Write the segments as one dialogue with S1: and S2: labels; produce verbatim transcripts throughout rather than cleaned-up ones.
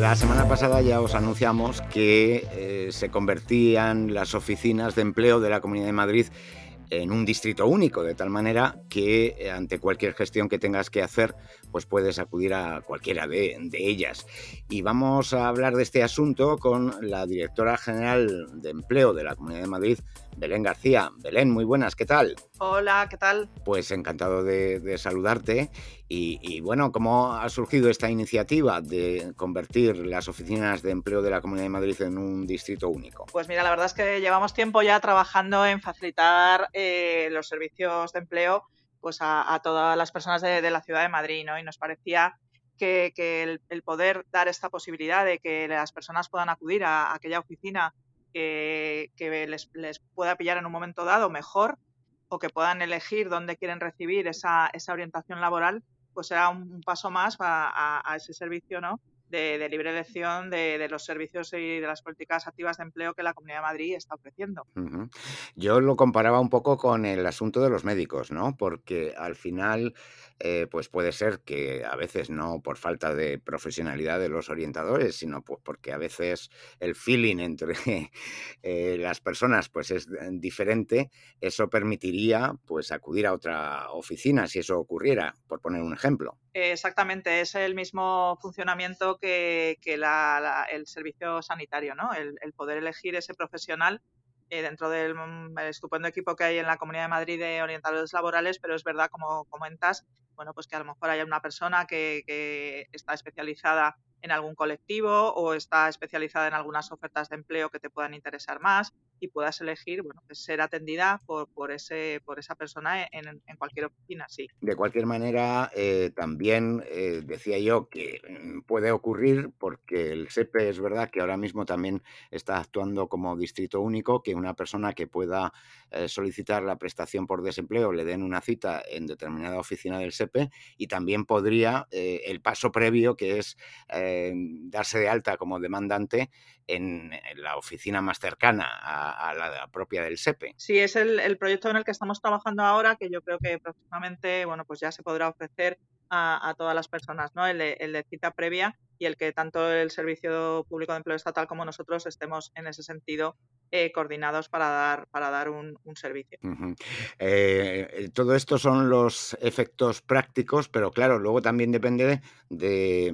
S1: La semana pasada ya os anunciamos que eh, se convertían las oficinas de empleo de la Comunidad de Madrid en un distrito único, de tal manera que eh, ante cualquier gestión que tengas que hacer, pues puedes acudir a cualquiera de, de ellas. Y vamos a hablar de este asunto con la directora general de Empleo de la Comunidad de Madrid, Belén García. Belén, muy buenas, ¿qué tal?
S2: Hola, ¿qué tal?
S1: Pues encantado de, de saludarte. Y, y bueno, ¿cómo ha surgido esta iniciativa de convertir las oficinas de empleo de la Comunidad de Madrid en un distrito único?
S2: Pues mira, la verdad es que llevamos tiempo ya trabajando en facilitar eh, los servicios de empleo pues a, a todas las personas de, de la ciudad de Madrid, ¿no? Y nos parecía que, que el, el poder dar esta posibilidad de que las personas puedan acudir a, a aquella oficina que, que les, les pueda pillar en un momento dado mejor, o que puedan elegir dónde quieren recibir esa, esa orientación laboral, pues será un, un paso más a, a, a ese servicio, ¿no? De, de libre elección de, de los servicios y de las políticas activas de empleo que la Comunidad de Madrid está ofreciendo.
S1: Ujú. Yo lo comparaba un poco con el asunto de los médicos, ¿no? Porque al final, eh, pues puede ser que a veces no por falta de profesionalidad de los orientadores, sino pues porque a veces el feeling entre eh, las personas pues es eh, diferente. Eso permitiría pues acudir a otra oficina si eso ocurriera, por poner un ejemplo.
S2: Eh, Exactamente, es el mismo funcionamiento que, que la- la- el servicio sanitario, ¿no? El, el poder elegir ese profesional eh, dentro del mm, el estupendo equipo que hay en la Comunidad de Madrid de orientadores laborales, pero es verdad, como comentas, bueno, pues que a lo mejor haya una persona que, que está especializada en algún colectivo o está especializada en algunas ofertas de empleo que te puedan interesar más y puedas elegir, bueno, pues ser atendida por, por ese, por esa persona en, en cualquier oficina, sí.
S1: De cualquier manera, eh, también eh, decía yo que mm, puede ocurrir porque el S E P E es verdad que ahora mismo también está actuando como distrito único, que una persona que pueda eh, solicitar la prestación por desempleo le den una cita en determinada oficina del S E P E y también podría eh, el paso previo, que es eh, darse de alta como demandante en, en la oficina más cercana a, a la propia del S E P E.
S2: Sí, es el, el proyecto en el que estamos trabajando ahora, que yo creo que próximamente, bueno, pues ya se podrá ofrecer a, a todas las personas, ¿no? El de, el de cita previa y el que tanto el Servicio Público de Empleo Estatal como nosotros estemos en ese sentido eh, coordinados para dar, para dar un, un servicio.
S1: Ujú. Eh, todo esto son los efectos prácticos, pero claro, luego también depende de,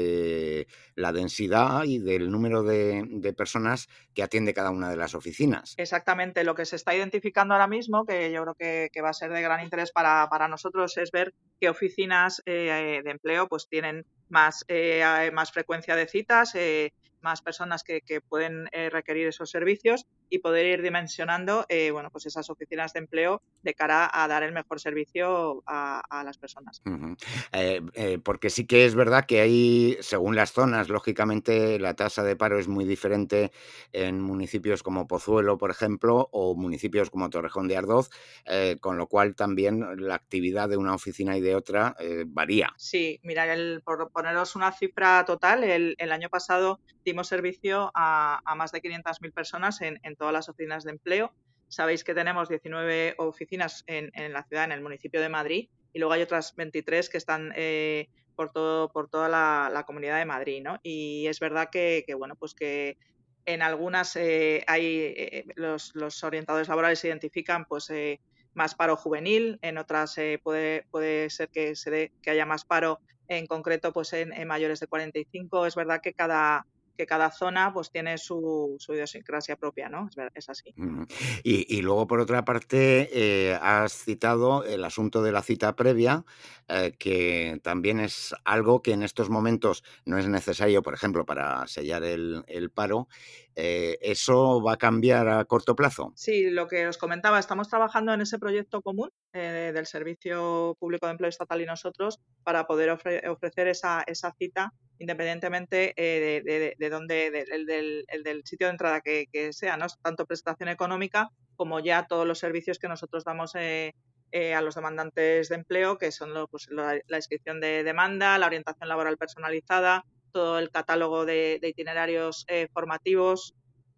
S1: de la densidad y del número de, de personas que atiende cada una de las oficinas.
S2: Exactamente, lo que se está identificando ahora mismo, que yo creo que, que va a ser de gran interés para, para nosotros, es ver qué oficinas eh, de empleo pues tienen más, eh, más frecuencia de citas, eh, más personas que, que pueden eh, requerir esos servicios y poder ir dimensionando eh, bueno, pues esas oficinas de empleo de cara a dar el mejor servicio a, a las personas.
S1: Ujú. Eh, eh, porque sí que es verdad que hay, según las zonas, lógicamente la tasa de paro es muy diferente en municipios como Pozuelo, por ejemplo, o municipios como Torrejón de Ardoz, eh, con lo cual también la actividad de una oficina y de otra eh, varía.
S2: Sí, mira, el, por poneros una cifra total, el, el año pasado dimos servicio a, a más de quinientas mil personas en, en todas las oficinas de empleo. Sabéis que tenemos diecinueve oficinas en, en la ciudad, en el municipio de Madrid, y luego hay otras veintitrés que están eh, por todo, por toda la, la comunidad de Madrid, ¿no? Y es verdad que, que bueno, pues que en algunas eh, hay eh, los, los orientadores laborales se identifican, pues eh, más paro juvenil, en otras eh, puede, puede ser que se dé que haya más paro en concreto pues en, en mayores de cuarenta y cinco. Es verdad que cada, que cada zona pues tiene su, su idiosincrasia propia, ¿no? Es, ver- es así.
S1: Ujú. Y, y luego, por otra parte, eh, has citado el asunto de la cita previa, eh, que también es algo que en estos momentos no es necesario, por ejemplo, para sellar el, el paro. Eh, ¿eso va a cambiar a corto plazo?
S2: Sí, lo que os comentaba, estamos trabajando en ese proyecto común eh, del Servicio Público de Empleo Estatal y nosotros para poder ofre- ofrecer esa, esa cita independientemente eh, de, de, de dónde, de- el, del, el del sitio de entrada que, que sea, ¿no? Tanto prestación económica como ya todos los servicios que nosotros damos eh, eh, a los demandantes de empleo, que son lo, pues, la, la inscripción de demanda, la orientación laboral personalizada, todo el catálogo de, de itinerarios eh, formativos,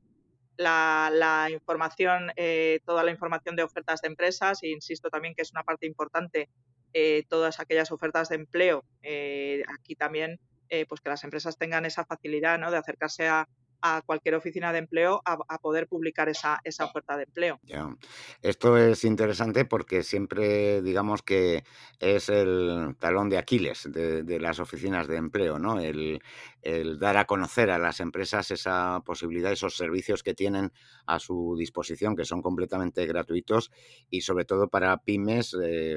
S2: la, la información, eh, toda la información de ofertas de empresas, e insisto también que es una parte importante, eh, todas aquellas ofertas de empleo. Eh, aquí también eh, pues que las empresas tengan esa facilidad, ¿no?, de acercarse a, a cualquier oficina de empleo a, a poder publicar esa, esa oferta de empleo.
S1: Ya. Esto es interesante porque siempre digamos que es el talón de Aquiles de, de las oficinas de empleo, ¿no? El, el dar a conocer a las empresas esa posibilidad, esos servicios que tienen a su disposición, que son completamente gratuitos y sobre todo para pymes, eh,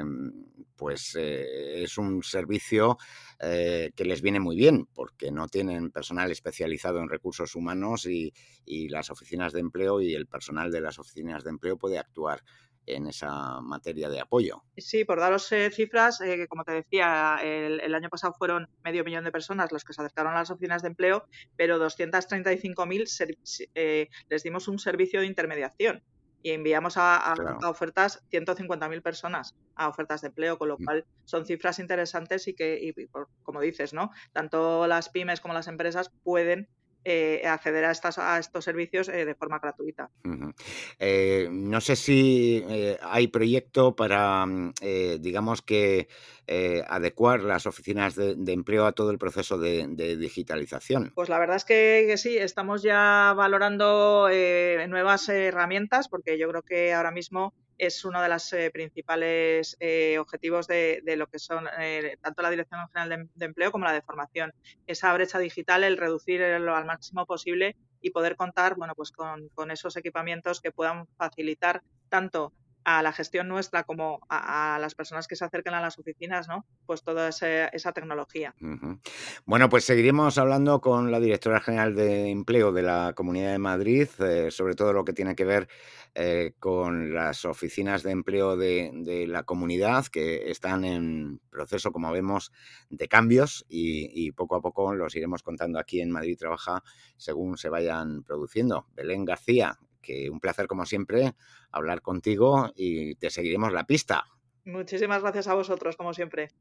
S1: pues eh, es un servicio eh, que les viene muy bien porque no tienen personal especializado en recursos humanos y, y las oficinas de empleo y el personal de las oficinas de empleo puede actuar en esa materia de apoyo.
S2: Sí, por daros eh, cifras, eh, que como te decía, el, el año pasado fueron medio millón de personas los que se acercaron a las oficinas de empleo, pero doscientas treinta y cinco mil eh, les dimos un servicio de intermediación y enviamos a, a-
S1: Claro.
S2: a ofertas ciento cincuenta mil personas a ofertas de empleo, con lo cual son cifras interesantes y que, y, y por- como dices, ¿no? Tanto las pymes como las empresas pueden eh, acceder a, estas, a estos servicios eh, de forma gratuita.
S1: Ujú. Eh, no sé si eh, hay proyecto para, mm, eh, digamos que, eh, adecuar las oficinas de, de empleo a todo el proceso de, de digitalización.
S2: Pues la verdad es que, que sí, estamos ya valorando eh, nuevas herramientas porque yo creo que ahora mismo es uno de los eh, principales eh, objetivos de, de lo que son eh, tanto la Dirección General de, de Empleo como la de Formación. Esa brecha digital, el reducirlo al máximo posible y poder contar, bueno, pues con, con esos equipamientos que puedan facilitar tanto a la gestión nuestra como a, a las personas que se acerquen a las oficinas, ¿no? Pues toda ese- esa tecnología.
S1: Ujú. Bueno, pues seguiremos hablando con la directora general de empleo de la Comunidad de Madrid, eh, sobre todo lo que tiene que ver eh, con las oficinas de empleo de, de la comunidad, que están en proceso, como vemos, de cambios y, y poco a poco los iremos contando aquí en Madrid Trabaja según se vayan produciendo. Belén García, que un placer como siempre hablar contigo y te seguiremos la pista.
S2: Muchísimas gracias a vosotros, como siempre.